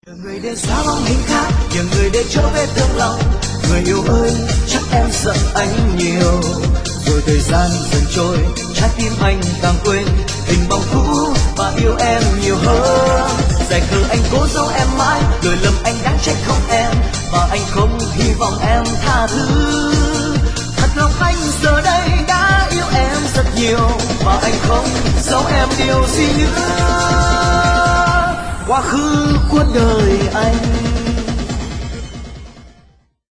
Nhờ người để xóa bóng hình khác, nhờ người để trở về thương lòng. Người yêu ơi, chắc em giận anh nhiều. Rồi thời gian dần trôi, trái tim anh càng quên hình bóng cũ và yêu em nhiều hơn. Dài khờ anh cố giấu em mãi, lỗi lầm anh đáng trách không em, và anh không hy vọng em tha thứ. Thật lòng anh giờ đây đã yêu em rất nhiều, và anh không giấu em điều gì nữa. Quá khứ của đời anh